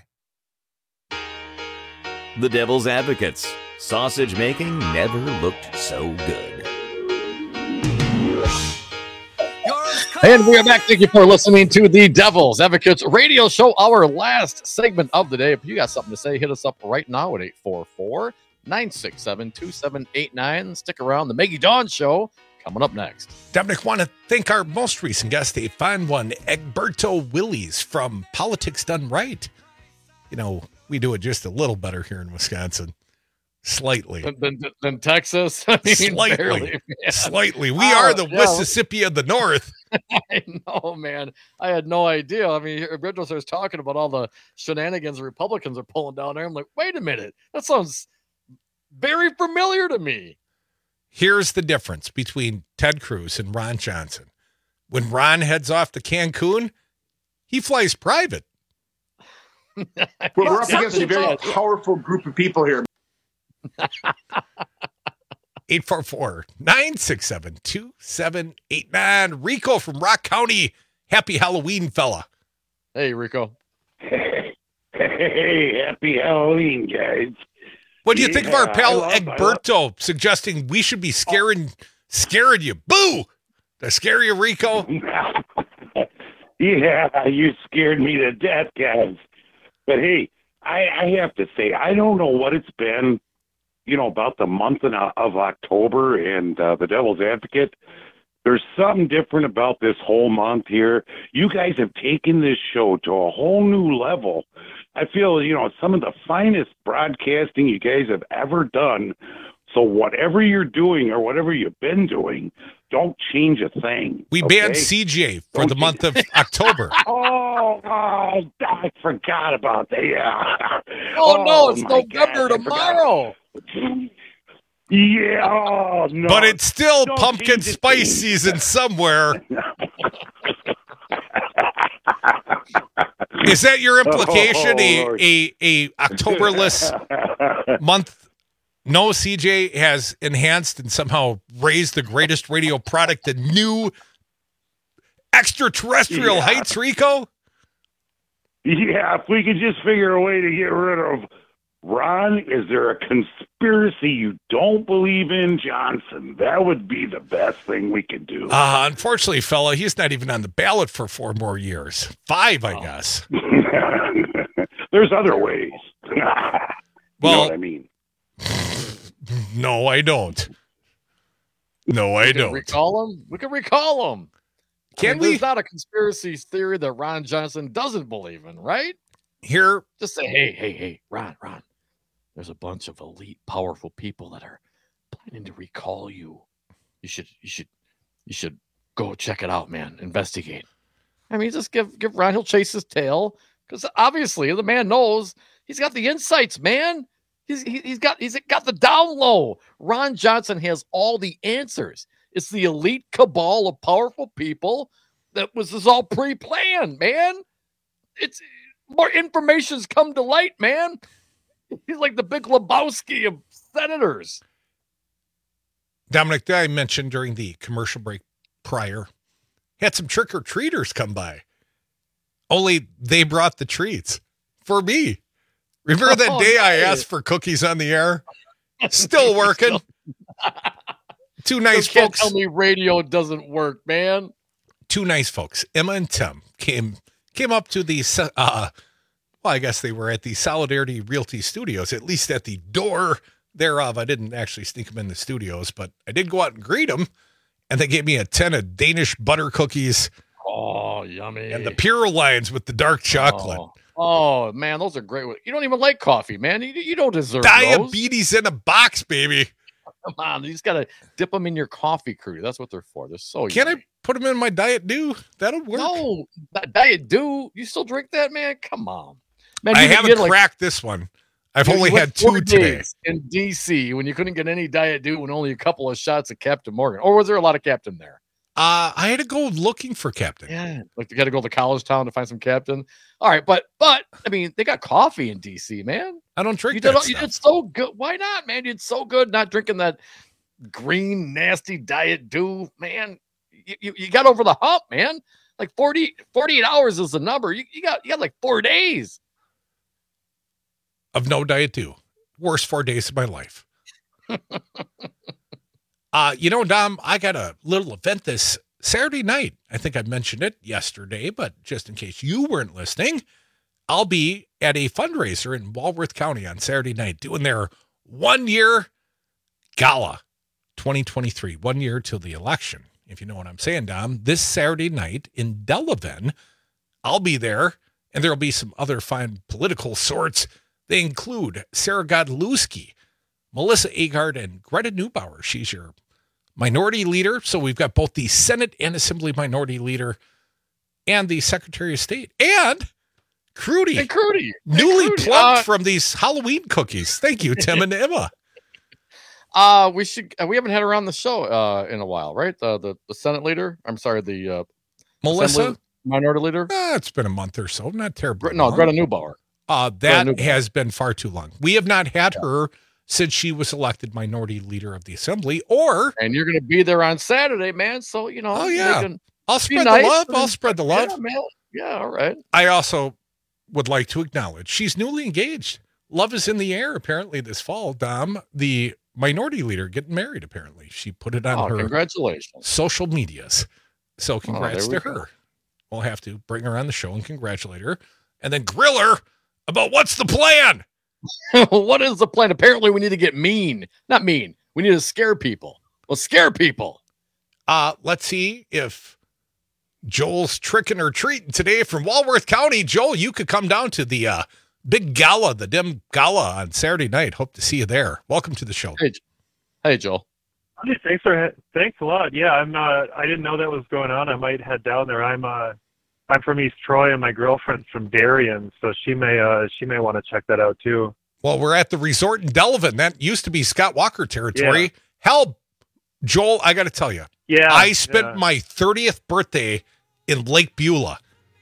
The Devil's Advocates. Sausage making never looked so good. And we are back. Thank you for listening to the Devil's Advocates radio show, our last segment of the day. If you got something to say, hit us up right now at 844-967-2789. Stick around. The Maggie Dawn Show coming up next. Dominic, want to thank our most recent guest, a fine one, Egberto Willies from Politics Done Right. You know, we do it just a little better here in Wisconsin. Slightly. Than Texas? I mean, slightly. Barely, slightly. We are the Mississippi of the North. I know, man. I had no idea. I mean, Egberto starts talking about all the shenanigans the Republicans are pulling down there. I'm like, wait a minute. That sounds very familiar to me. Here's the difference between Ted Cruz and Ron Johnson. When Ron heads off to Cancun, he flies private. We're up against a very powerful group of people here. 844-967-2789. Rico from Rock County. Happy Halloween, fella. Hey, Rico. Hey, happy Halloween, guys. What do you think of our pal Egberto suggesting we should be scaring you? Boo! To scare you, Rico? Yeah, you scared me to death, guys. But hey, I have to say, I don't know what it's been, about the month of October and the Devil's Advocate. There's something different about this whole month here. You guys have taken this show to a whole new level. I feel, some of the finest broadcasting you guys have ever done. So whatever you're doing or whatever you've been doing, don't change a thing. We banned CJ for the month of October. Oh, I forgot about that. Yeah. Oh no, it's November tomorrow. Yeah, oh, no. But it's still pumpkin spice season somewhere. Is that your implication? A Octoberless month? No, CJ has enhanced and somehow raised the greatest radio product to new extraterrestrial heights, Rico? Yeah, if we could just figure a way to get rid of Ron, is there a conspiracy you don't believe in, Johnson? That would be the best thing we could do. Unfortunately, fella, he's not even on the ballot for 4 more years. 5, I guess. There's other ways. Well, you know what I mean? No, I don't. No, I don't. Recall him? We can recall him. Can we? There's not a conspiracy theory that Ron Johnson doesn't believe in, right? Here, just say, hey, Ron. There's a bunch of elite, powerful people that are planning to recall you. You should go check it out, man. Investigate. I mean, just give Ron. He'll chase his tail because obviously the man knows he's got the insights, man. He's got the down low. Ron Johnson has all the answers. It's the elite cabal of powerful people that was this all pre-planned, man. It's more information's come to light, man. He's like the Big Lebowski of senators. Dominic, I mentioned during the commercial break prior, had some trick-or-treaters come by. Only they brought the treats for me. Remember that day I asked for cookies on the air? Still working. Two nice folks. Tell me radio doesn't work, man. Two nice folks, Emma and Tim, came up to the, I guess they were at the Solidarity Realty Studios, at least at the door thereof. I didn't actually sneak them in the studios, but I did go out and greet them, and they gave me a 10 of Danish butter cookies Oh, yummy. And the Pure Lines with the dark chocolate. Oh, man, those are great. You don't even like coffee, man. You don't deserve Diabetes in a box, baby. Come on, you just got to dip them in your coffee, Crudy. That's what they're for. They're so Can yummy. I put them in my Diet Dew? That'll work. No, Diet Dew. You still drink that, man? Come on. Man, I haven't cracked this one. I've only had 2 today. In D.C. when you couldn't get any Diet Dew and only a couple of shots of Captain Morgan. Or was there a lot of Captain there? I had to go looking for Captain. Yeah, like you got to go to college town to find some Captain. All right, but I mean, they got coffee in D.C., man. I don't drink that. stuff. You did so good. Why not, man? You did so good not drinking that green, nasty Diet Dew, man. You got over the hump, man. Like 48 hours is the number. You got like 4 days of no Diet Dew. Worst 4 days of my life. Dom, I got a little event this Saturday night. I think I mentioned it yesterday, but just in case you weren't listening, I'll be at a fundraiser in Walworth County on Saturday night doing their 1-year gala 2023, 1 year till the election. If you know what I'm saying, Dom, this Saturday night in Delavan, I'll be there, and there'll be some other fine political sorts. They include Sarah Godlewski, Melissa Agard, and Greta Neubauer. She's your minority leader. So we've got both the Senate and Assembly minority leader and the Secretary of State and Crudy. Hey, Crudy. Newly plucked from these Halloween cookies. Thank you, Tim and Emma. We haven't had her on the show in a while, right? The Senate leader. I'm sorry, the Melissa Assembly minority leader. It's been a month or so. Not terribly. No, Greta Neubauer. That has been far too long. We have not had her since she was elected minority leader of the Assembly. And you're going to be there on Saturday, man. So Oh yeah, I'll spread the love. I'll spread the love. Yeah, man. Yeah, all right. I also would like to acknowledge she's newly engaged. Love is in the air apparently this fall. Dom, the minority leader, getting married. Apparently, she put it on her congratulations social medias. So congrats to go. her. We'll have to bring her on the show and congratulate her, and then grill her about what's the plan. What is the plan? Apparently, we need to get mean. Not mean. We need to scare people. Well, scare people. Let's see if Joel's tricking or treating today from Walworth County. Joel, you could come down to the big gala, the Dim Gala on Saturday night. Hope to see you there. Welcome to the show. Hey, Joel. Hey, thanks a lot. Yeah, I didn't know that was going on. I might head down there. I'm from East Troy, and my girlfriend's from Darien, so she may want to check that out too. Well, we're at the resort in Delavan. That used to be Scott Walker territory. Yeah. Hell, Joel, I got to tell you. Yeah, I spent my 30th birthday in Lake Beulah.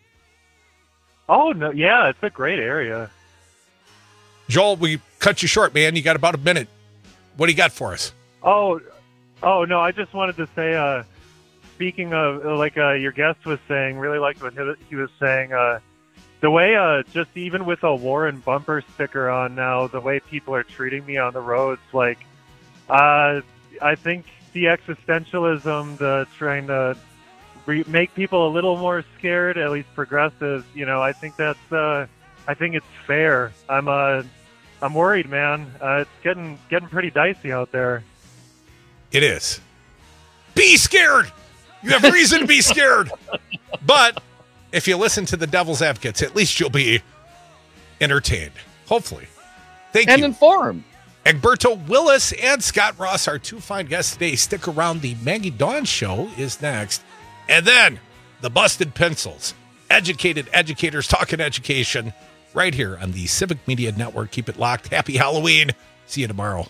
Oh no, yeah, it's a great area. Joel, we cut you short, man. You got about a minute. What do you got for us? Oh no, I just wanted to say. Speaking of, like your guest was saying, really liked what he was saying. The way, just even with a Warren bumper sticker on now, the way people are treating me on the roads, like, I think the existentialism, the trying to make people a little more scared, at least progressives, I think that's, I think it's fair. I'm worried, man. It's getting pretty dicey out there. It is. Be scared. You have reason to be scared. But if you listen to the Devil's Advocates, at least you'll be entertained. Hopefully. Thank you. And informed. Egberto Willis and Scott Ross, our two fine guests today. Stick around. The Maggie Dawn Show is next. And then the Busted Pencils. Educated educators talking education right here on the Civic Media Network. Keep it locked. Happy Halloween. See you tomorrow.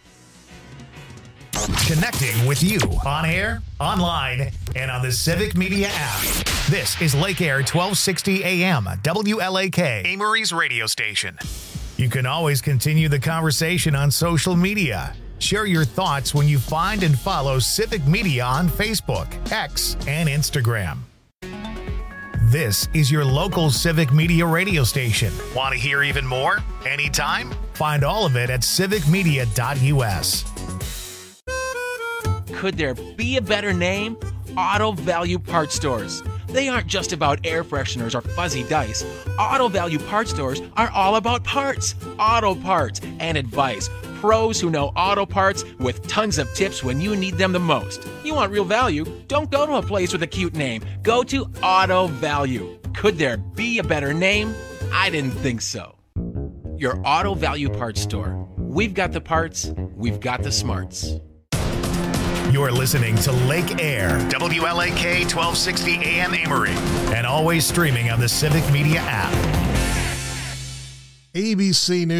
Connecting with you on air, online, and on the Civic Media app. This is Lake Air 1260 AM, WLAK, Amory's radio station. You can always continue the conversation on social media. Share your thoughts when you find and follow Civic Media on Facebook, X, and Instagram. This is your local Civic Media radio station. Want to hear even more? Anytime? Find all of it at civicmedia.us. Could there be a better name? Auto Value Parts Stores. They aren't just about air fresheners or fuzzy dice. Auto Value Parts Stores are all about parts, auto parts, and advice. pros who know auto parts with tons of tips when you need them the most. You want real value? Don't go to a place with a cute name. Go to Auto Value. Could there be a better name? I didn't think so. Your Auto Value Parts store. We've got the parts, we've got the smarts. You're listening to Lake Air, WLAK 1260 AM Amory, and always streaming on the Civic Media app. ABC News.